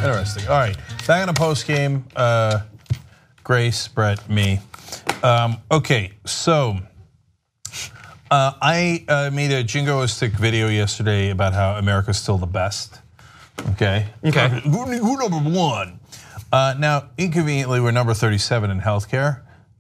Interesting. All right, back on a post game. Grace, Brett, me. Okay, so I made a jingoistic video yesterday about how America's still the best. Okay. Who number one? Now, inconveniently, we're number 37 in healthcare,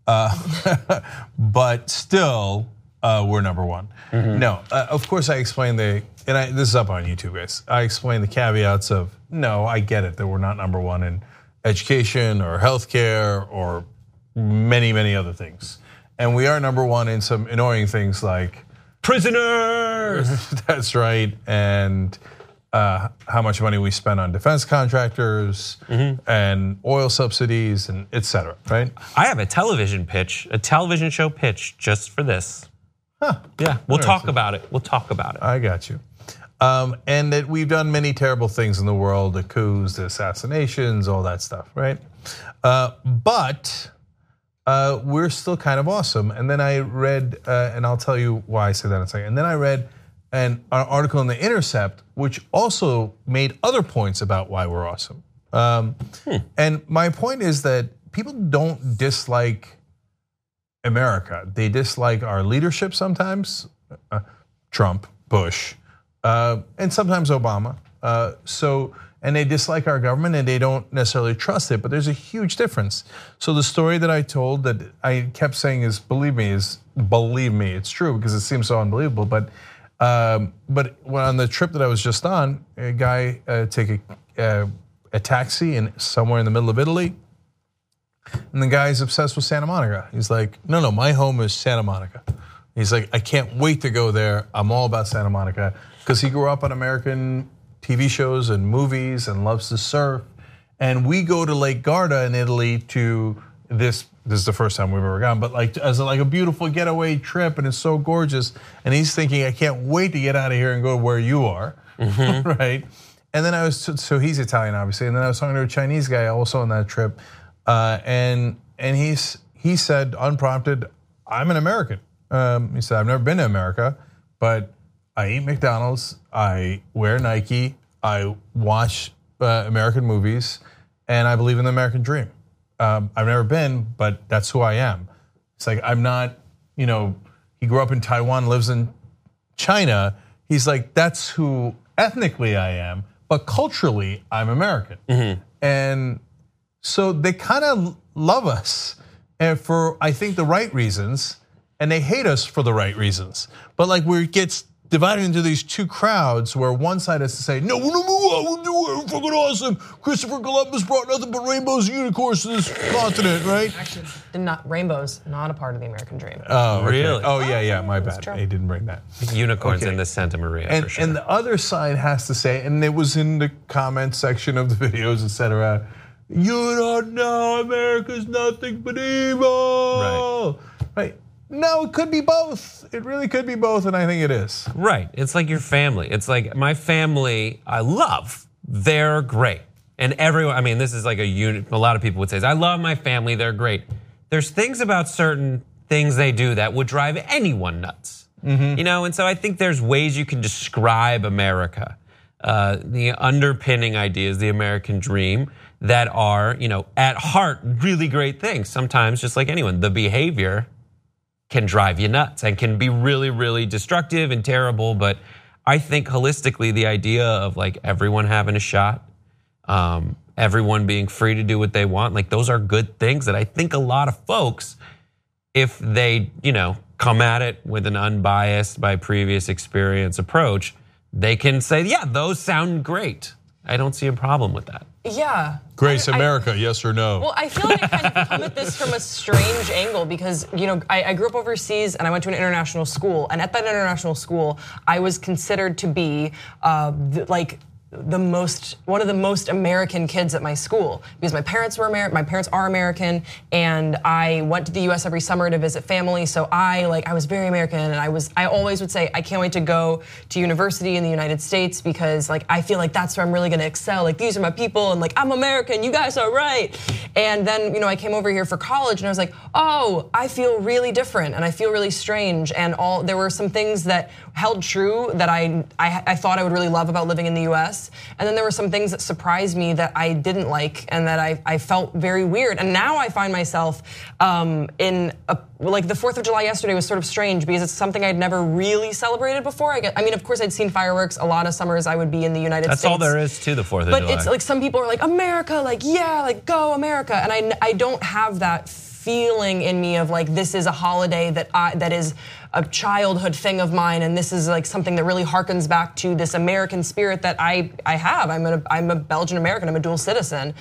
but still, we're number one. No, of course, I explained this is up on YouTube, guys. I explained the caveats of no, I get it that we're not number one in education or healthcare or many other things, and we are number one in some annoying things like prisoners. That's right, and how much money we spend on defense contractors and oil subsidies and et cetera, right? I have a television show pitch just for this. Yeah, we'll talk about it. I got you. And that we've done many terrible things in the world, the coups, the assassinations, all that stuff, right? But we're still kind of awesome. And then I read, and I'll tell you why I said that in a second. And then I read an article in The Intercept, which also made other points about why we're awesome. And my point is that people don't dislike America. They dislike our leadership sometimes, Trump, Bush, and sometimes Obama. And they dislike our government and they don't necessarily trust it, but there's a huge difference. So the story that I told that I kept saying is believe me, it's true because it seems so unbelievable. But when on the trip that I was just on, a guy take a taxi somewhere in the middle of Italy, and the guy's obsessed with Santa Monica. He's like, no, my home is Santa Monica. He's like, I can't wait to go there. I'm all about Santa Monica because he grew up on American TV shows and movies and loves to surf. And we go to Lake Garda in Italy to this is the first time we've ever gone, but as a beautiful getaway trip, and it's so gorgeous. And he's thinking, I can't wait to get out of here and go where you are, right? And then so he's Italian, obviously. And then I was talking to a Chinese guy also on that trip, and he said unprompted, I'm an American. He said, I've never been to America, but I eat McDonald's, I wear Nike, I watch American movies, and I believe in the American dream. I've never been, but that's who I am. It's like, I'm not, he grew up in Taiwan, lives in China. He's like, that's who ethnically I am, but culturally I'm American. And so they kind of love us, and for I think the right reasons, and they hate us for the right reasons. But it gets divided into these two crowds where one side has to say, no, we're fucking awesome. Christopher Columbus brought nothing but rainbows and unicorns to this continent, right? Actually, rainbows, not a part of the American dream. Oh, okay. Really? Oh, yeah, my bad. They didn't bring that. Unicorns in the Santa Maria, for sure. And the other side has to say, and it was in the comment section of the videos, et cetera, you don't know America's nothing but evil. Right. No, it could be both. It really could be both, and I think it is. Right, it's like your family. It's like my family, I love, they're great. And everyone, this is like a lot of people would say, I love my family, they're great. There's things about certain things they do that would drive anyone nuts. And so I think there's ways you can describe America. The underpinning ideas, the American dream, that are, at heart, really great things. Sometimes, just like anyone, the behavior can drive you nuts and can be really, really destructive and terrible. But I think holistically, the idea of everyone having a shot, everyone being free to do what they want, those are good things that I think a lot of folks, if they, come at it with an unbiased by previous experience approach, they can say, yeah, those sound great. I don't see a problem with that. Yeah. Grace, America, yes or no? Well, I feel like I kind of come at this from a strange angle because, I grew up overseas and I went to an international school. And at that international school, I was considered to be one of the most American kids at my school because my parents are American, and I went to the US every summer to visit family. So I was very American, and I always would say I can't wait to go to university in the United States because I feel like that's where I'm really gonna excel. These are my people, and I'm American, you guys are right. And then I came over here for college and I was like, oh, I feel really different and I feel really strange, and there were some things that held true that I thought I would really love about living in the US. US. And then there were some things that surprised me that I didn't like and that I felt very weird. And now I find myself like the 4th of July yesterday was sort of strange because it's something I'd never really celebrated before. I mean, of course, I'd seen fireworks. A lot of summers I would be in the United States. That's all there is to the 4th of July. But it's like some people are like, America, like, yeah, like go America. And I don't have that feeling in me of like, this is a holiday that is a childhood thing of mine, and this is like something that really harkens back to this American spirit that I have. I'm a Belgian American, I'm a dual citizen.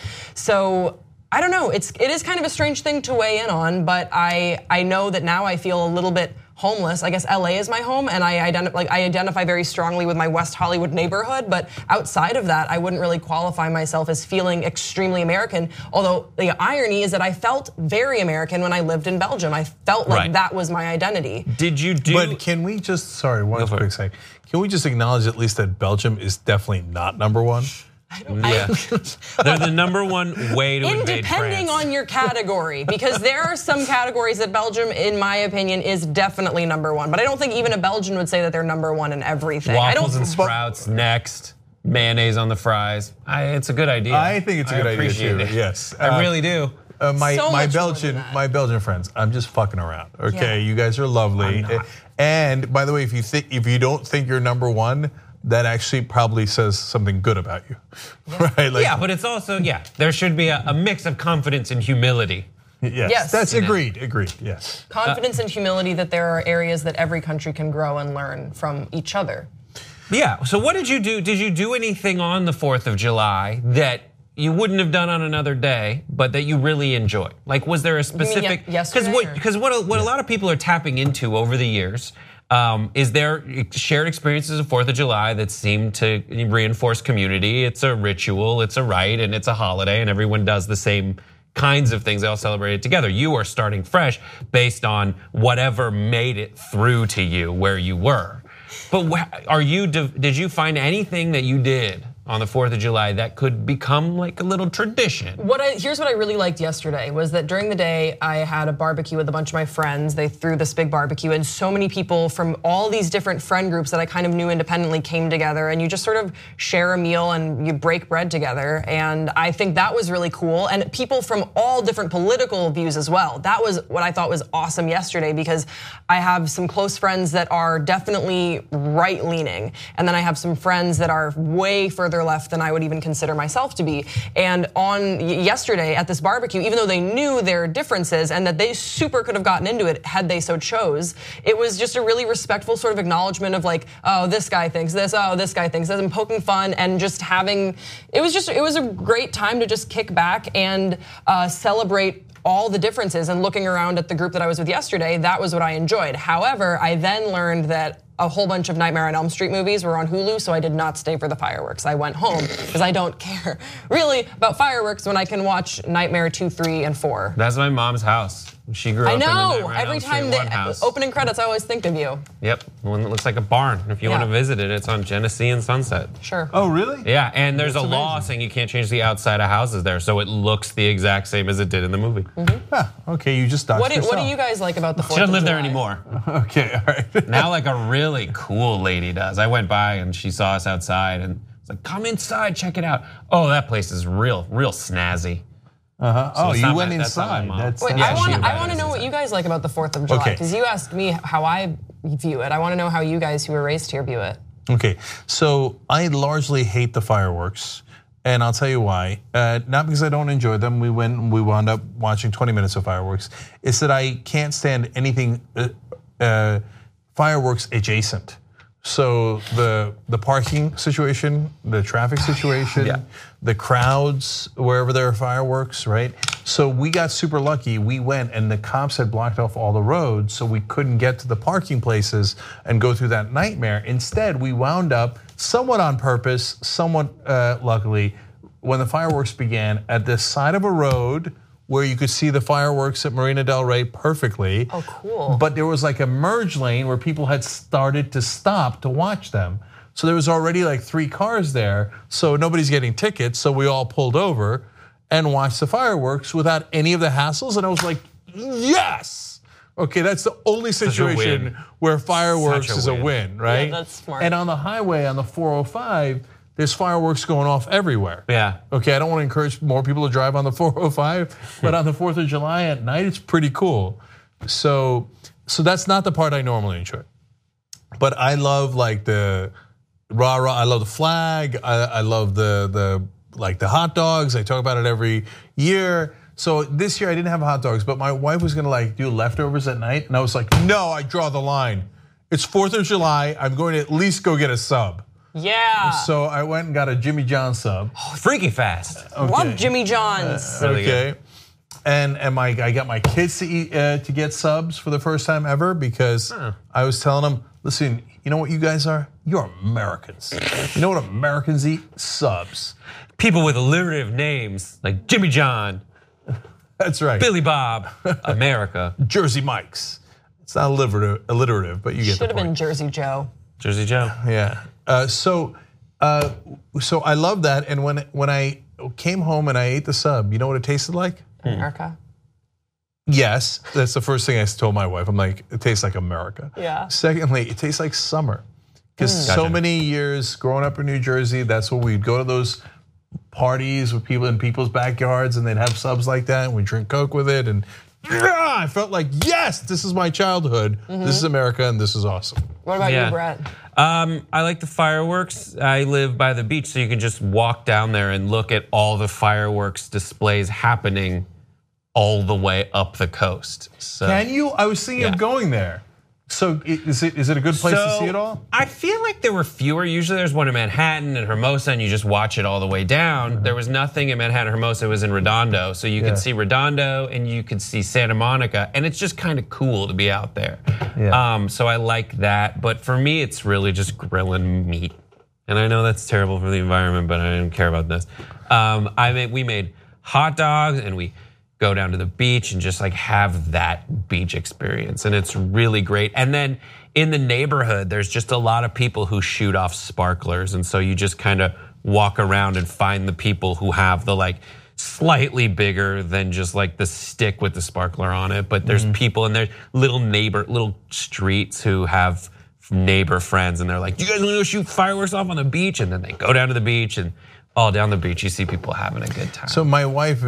So I don't know, it is kind of a strange thing to weigh in on, but I know that now I feel a little bit homeless. I guess LA is my home, and I identify very strongly with my West Hollywood neighborhood, but outside of that, I wouldn't really qualify myself as feeling extremely American. Although the irony is that I felt very American when I lived in Belgium. I felt like that was my identity. Did you do? But can we just, sorry, one quick second. Can we just acknowledge at least that Belgium is definitely not #1? Yeah, they're the #1 way to invade France. Depending on your category, because there are some categories that Belgium, in my opinion, is definitely #1. But I don't think even a Belgian would say that they're #1 in everything. Waffles and sprouts next, mayonnaise on the fries. It's a good idea. I think it's a good idea too. It. Yes, I really do. My Belgian friends, I'm just fucking around. Okay, you guys are lovely. And by the way, if you don't think you're #1. That actually probably says something good about you, right? Like, yeah, but it's also, there should be a mix of confidence and humility. Yes, that's agreed, yes. Confidence and humility that there are areas that every country can grow and learn from each other. Yeah, so what did you do? Did you do anything on the 4th of July that you wouldn't have done on another day, but that you really enjoy? Like, was there a specific, because what a lot of people are tapping into over the years, is there shared experiences of 4th of July that seem to reinforce community? It's a ritual, it's a rite, and it's a holiday, and everyone does the same kinds of things. They all celebrate it together. You are starting fresh based on whatever made it through to you where you were. But did you find anything that you did on the 4th of July that could become like a little tradition? Here's what I really liked yesterday was that during the day I had a barbecue with a bunch of my friends. They threw this big barbecue and so many people from all these different friend groups that I kind of knew independently came together, and you just sort of share a meal and you break bread together. And I think that was really cool. And people from all different political views as well. That was what I thought was awesome yesterday, because I have some close friends that are definitely right leaning. And then I have some friends that are way further left than I would even consider myself to be. And on yesterday at this barbecue, even though they knew their differences and that they super could have gotten into it had they so chose, it was just a really respectful sort of acknowledgement of like, oh, this guy thinks this, oh, this guy thinks this, and poking fun and just having, it was a great time to just kick back and celebrate all the differences. And looking around at the group that I was with yesterday, that was what I enjoyed. However, I then learned that a whole bunch of Nightmare on Elm Street movies were on Hulu, so I did not stay for the fireworks. I went home because I don't care really about fireworks when I can watch Nightmare 2, 3, and 4. That's my mom's house. She grew up in the Nightmare on every Elm Street time house. Opening credits, I always think of you. Yep, one that looks like a barn. If you want to visit it, it's on Genesee and Sunset. Sure. Oh, really? Yeah, and there's a law saying you can't change the outside of houses there, so it looks the exact same as it did in the movie. Okay, you just doxed yourself. What do you guys like about the 4th of July? She doesn't live there anymore. Okay, all right. Now like a really cool lady does. I went by and she saw us outside and was like, come inside, check it out. Oh, that place is real snazzy. So you went inside. I want to know what you guys like about the 4th of July, because you asked me how I view it. I want to know how you guys who were raised here view it. Okay, so I largely hate the fireworks, and I'll tell you why. Not because I don't enjoy them. We wound up watching 20 minutes of fireworks. It's that I can't stand anything fireworks adjacent. So the parking situation, the traffic situation, the crowds wherever there are fireworks, right? So we got super lucky. We went and the cops had blocked off all the roads, so we couldn't get to the parking places and go through that nightmare. Instead, we wound up somewhat on purpose, somewhat luckily, when the fireworks began at the side of a road where you could see the fireworks at Marina del Rey perfectly. Oh, cool. But there was like a merge lane where people had started to stop to watch them. So there was already like 3 cars there, so nobody's getting tickets, so we all pulled over and watched the fireworks without any of the hassles, and I was like, yes! Okay, that's the only situation where fireworks is a win, right? Yeah, that's smart. And on the highway, on the 405, there's fireworks going off everywhere. Yeah. Okay, I don't want to encourage more people to drive on the 405, but on the 4th of July at night, it's pretty cool. So that's not the part I normally enjoy. But I love like the rah-rah, I love the flag, I love the hot dogs. I talk about it every year. So this year I didn't have hot dogs, but my wife was gonna like do leftovers at night, and I was like, no, I draw the line. It's 4th of July, I'm going to at least go get a sub. Yeah. So I went and got a Jimmy John sub. Freaky fast. Okay. Love Jimmy John's. Really Okay. And I got my kids to eat to get subs for the first time ever because I was telling them, listen, you know what you guys are? You're Americans. You know what Americans eat? Subs. People with alliterative names like Jimmy John, That's right. Billy Bob, America, Jersey Mike's. It's not alliterative, but you get Should the have been point. Jersey Joe. Jersey Joe. Yeah. So I love that. And when I came home and I ate the sub, you know what it tasted like? America. Yes, that's the first thing I told my wife. I'm like, it tastes like America. Yeah. Secondly, it tastes like summer. Because so Gotcha. many years growing up in New Jersey, that's what we'd go to those parties with people in people's backyards and they'd have subs like that and we'd drink Coke with it. And I felt like, yes, this is my childhood. This is America and this is awesome. What about Yeah. you, Brett? I like the fireworks. I live by the beach, so you can just walk down there and look at all the fireworks displays happening all the way up the coast. So, Can you? I was thinking Yeah. of going there. So is it a good place to see it all? I feel like there were fewer. Usually there's one in Manhattan and Hermosa, and you just watch it all the way down. There was nothing in Manhattan or Hermosa, it was in Redondo. So you Yeah. could see Redondo and you could see Santa Monica, and it's just kind of cool to be out there. Yeah. So I like that. But for me, it's really just grilling meat. And I know that's terrible for the environment, but I don't care about this. We made hot dogs and we go down to the beach and just like have that beach experience, and it's really great. And then in the neighborhood, there's just a lot of people who shoot off sparklers, and so you just kind of walk around and find the people who have the like slightly bigger than just like the stick with the sparkler on it. But there's people and there's little streets who have neighbor friends, and they're like, "Do you guys want to go shoot fireworks off on the beach?" And then they go down to the beach, and all down the beach you see people having a good time. So my wife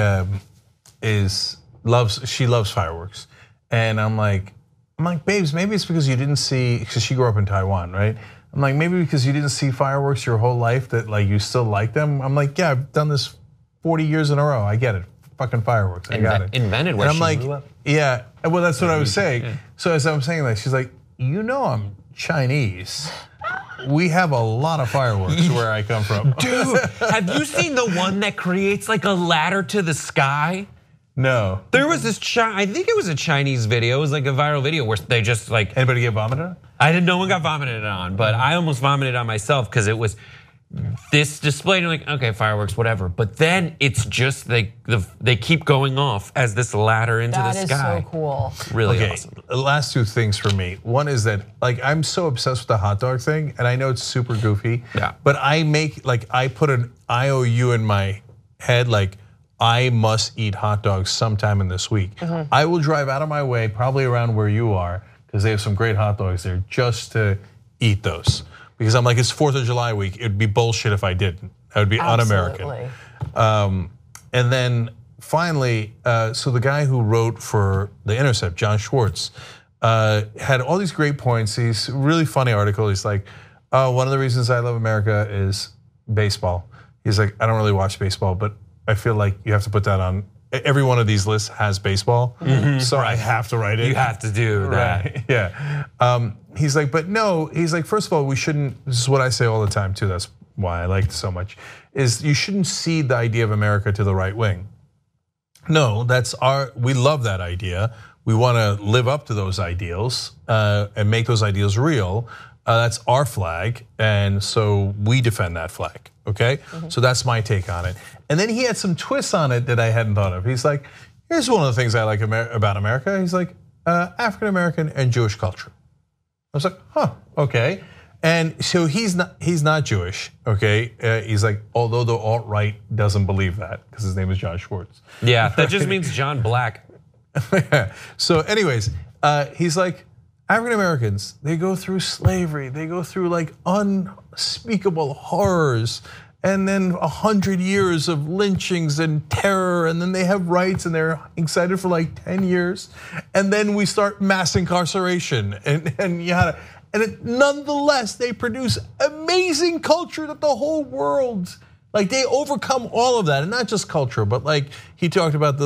loves fireworks, and I'm like, babes, maybe it's because you didn't see, because she grew up in Taiwan, right? I'm like, maybe because you didn't see fireworks your whole life that like you still like them. I'm like, yeah, I've done this 40 years in a row. I get it. Fucking fireworks. I got it. Invented where and I'm she like, grew up. yeah. Well, that's what I was saying. So as I'm saying that, she's like, you know, I'm Chinese. We have a lot of fireworks where I come from. Dude, have you seen the one that creates like a ladder to the sky? No. There was this, I think it was a Chinese video. It was like a viral video where they just like, Anybody get vomited on? no one got vomited on, but I almost vomited on myself because it was this display. And you're like, okay, fireworks, whatever. But then it's just they keep going off as this ladder into That the is sky. so cool. Really Okay, awesome. the last two things for me. One is that like I'm so obsessed with the hot dog thing, and I know it's super goofy. Yeah. But I put an IOU in my head, like I must eat hot dogs sometime in this week. I will drive out of my way, probably around where you are, because they have some great hot dogs there, just to eat those. Because I'm like, it's 4th of July week. It'd be bullshit if I didn't. That would be un-American. Absolutely. And then finally, so the guy who wrote for The Intercept, John Schwartz, had all these great points. He's a really funny article. He's like, oh, one of the reasons I love America is baseball. He's like, I don't really watch baseball, but I feel like you have to put that on. Every one of these lists has baseball, so I have to write it. You have to do that. Right, yeah. He's like, but no, he's like, first of all, we shouldn't, this is what I say all the time too, that's why I like it so much, is you shouldn't cede the idea of America to the right wing. No, we love that idea. We wanna live up to those ideals and make those ideals real. That's our flag, and so we defend that flag, okay? So that's my take on it. And then he had some twists on it that I hadn't thought of. He's like, here's one of the things I like about America. He's like, African American and Jewish culture. I was like, huh, okay. And so he's not Jewish, okay? He's like, although the alt-right doesn't believe that, because his name is John Schwartz. Yeah, that just means John Black. So anyways, he's like, African Americans, they go through slavery, they go through like unspeakable horrors, and then 100 years of lynchings and terror, and then they have rights and they're excited for like 10 years. And then we start mass incarceration and yada. And nonetheless, they produce amazing culture that the whole world, like they overcome all of that, and not just culture, but like he talked about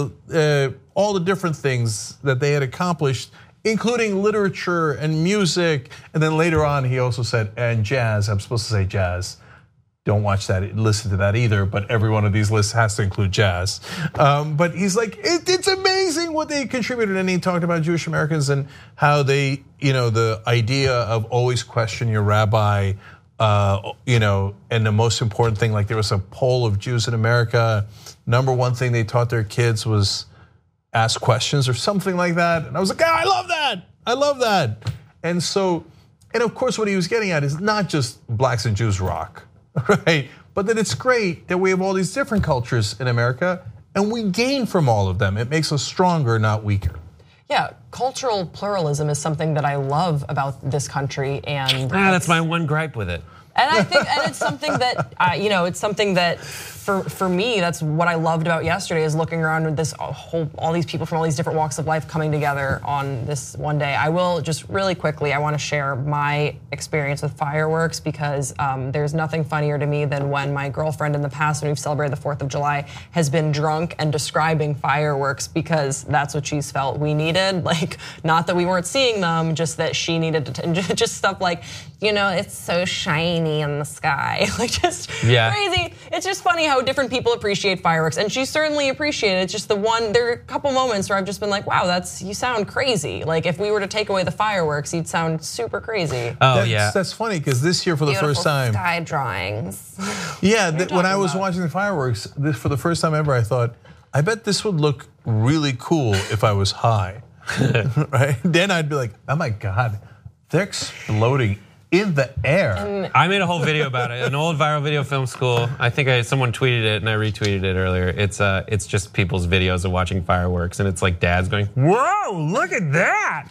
all the different things that they had accomplished, including literature and music. And then later on, he also said, and jazz. I'm supposed to say jazz. Don't watch that, listen to that either, but every one of these lists has to include jazz. But he's like, it's amazing what they contributed. And he talked about Jewish Americans and how they, the idea of always question your rabbi, and the most important thing, like there was a poll of Jews in America, number one thing they taught their kids was ask questions or something like that. And I was like, I love that, I love that. And so, and of course what he was getting at is not just blacks and Jews rock, right? But that it's great that we have all these different cultures in America and we gain from all of them. It makes us stronger, not weaker. Yeah, cultural pluralism is something that I love about this country, and that's my one gripe with it. And I think, and it's something that it's something that for me, that's what I loved about yesterday, is looking around with this all these people from all these different walks of life coming together on this one day. I will just really quickly, I want to share my experience with fireworks, because there's nothing funnier to me than when my girlfriend in the past, when we've celebrated the 4th of July, has been drunk and describing fireworks because that's what she's felt we needed. Like, not that we weren't seeing them, just that she needed to, just stuff like, it's so shiny in the sky. Like, just crazy. It's just funny how different people appreciate fireworks, and she certainly appreciated it. It's just there are a couple moments where I've just been like, wow, you sound crazy. Like, if we were to take away the fireworks, you'd sound super crazy. Oh, that's funny, because this year for the first time, sky drawings. Yeah, when I was watching the fireworks, for the first time ever, I thought, I bet this would look really cool if I was high, right? Then I'd be like, oh my God, they're exploding in the air. I made a whole video about it, an old viral video film school. I think someone tweeted it and I retweeted it earlier. It's just people's videos of watching fireworks, and it's like dads going, "Whoa, look at that!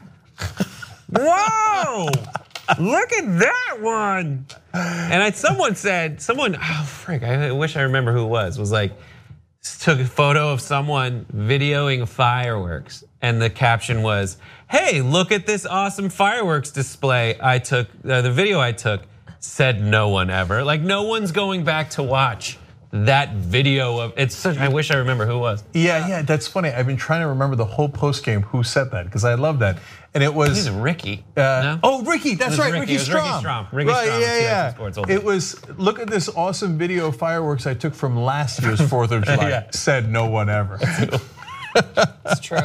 Whoa, look at that one!" And someone, oh frick, I wish I remember who it was like, took a photo of someone videoing fireworks, and the caption was, "Hey, look at this awesome fireworks display I took, the video I took, said no one ever." Like, no one's going back to watch that video of I wish I remember who it was. Yeah, that's funny. I've been trying to remember the whole post game who said that, because I love that. And it was Ricky. No? Oh, Ricky, that's right, Ricky Strom. Ricky Strom, yeah. It was, look at this awesome video of fireworks I took from last year's 4th of July. Said no one ever. It's true.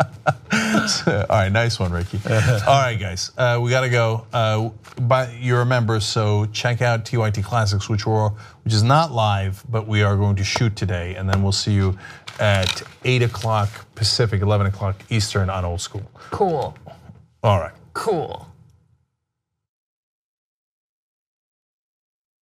All right, nice one, Ricky. All right, guys, we got to go. You're a member, so check out TYT Classics, which is not live, but we are going to shoot today, and then we'll see you at 8 o'clock Pacific, 11 o'clock Eastern on Old School. Cool. All right. Cool.